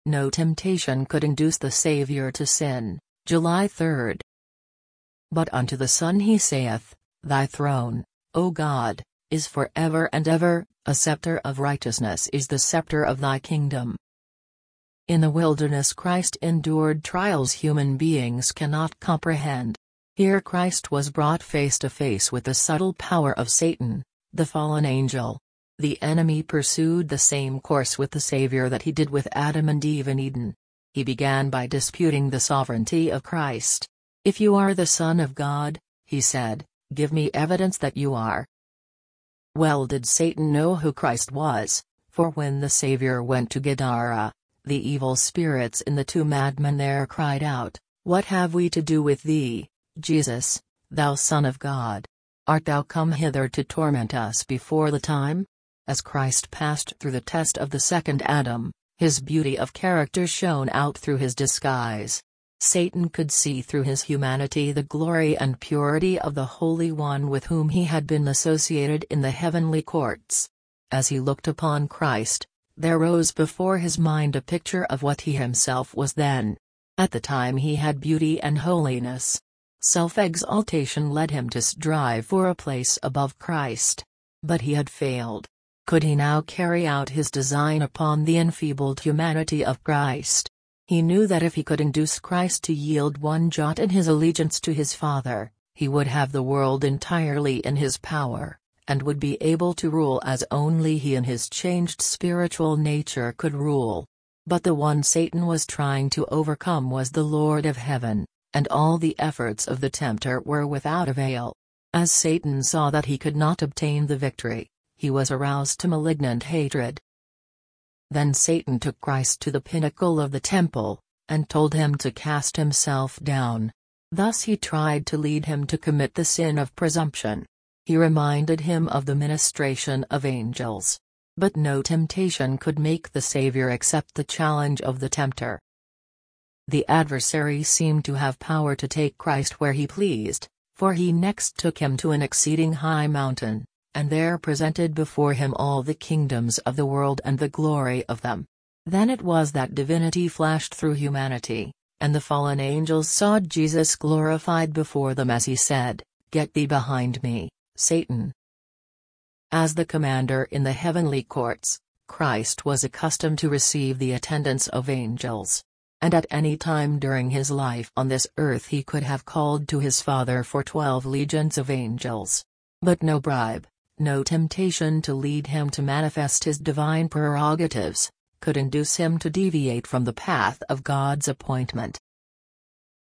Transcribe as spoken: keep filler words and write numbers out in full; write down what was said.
No temptation could induce the Savior to sin. July third. But unto the Son he saith, Thy throne, O God, is for ever and ever, a scepter of righteousness is the scepter of thy kingdom. In the wilderness Christ endured trials human beings cannot comprehend. Here Christ was brought face to face with the subtle power of Satan, the fallen angel. The enemy pursued the same course with the Savior that he did with Adam and Eve in Eden. He began by disputing the sovereignty of Christ. If you are the Son of God, he said, give me evidence that you are. Well did Satan know who Christ was, for when the Savior went to Gadara, the evil spirits in the two madmen there cried out, What have we to do with thee, Jesus, thou Son of God? Art thou come hither to torment us before the time? As Christ passed through the test of the second Adam, his beauty of character shone out through his disguise. Satan could see through his humanity the glory and purity of the Holy One with whom he had been associated in the heavenly courts. As he looked upon Christ, there rose before his mind a picture of what he himself was then. At the time he had beauty and holiness. Self-exaltation led him to strive for a place above Christ. But he had failed. Could he now carry out his design upon the enfeebled humanity of Christ? He knew that if he could induce Christ to yield one jot in his allegiance to his Father, he would have the world entirely in his power, and would be able to rule as only he in his changed spiritual nature could rule. But the one Satan was trying to overcome was the Lord of heaven, and all the efforts of the tempter were without avail. As Satan saw that he could not obtain the victory, he was aroused to malignant hatred. Then Satan took Christ to the pinnacle of the temple, and told him to cast himself down. Thus he tried to lead him to commit the sin of presumption. He reminded him of the ministration of angels. But no temptation could make the Savior accept the challenge of the tempter. The adversary seemed to have power to take Christ where he pleased, for he next took him to an exceeding high mountain, and there presented before him all the kingdoms of the world and the glory of them. Then it was that divinity flashed through humanity, and the fallen angels saw Jesus glorified before them as he said, Get thee behind me, Satan. As the commander in the heavenly courts, Christ was accustomed to receive the attendance of angels. And at any time during his life on this earth he could have called to his Father for twelve legions of angels. But no bribe, no temptation to lead him to manifest his divine prerogatives, could induce him to deviate from the path of God's appointment.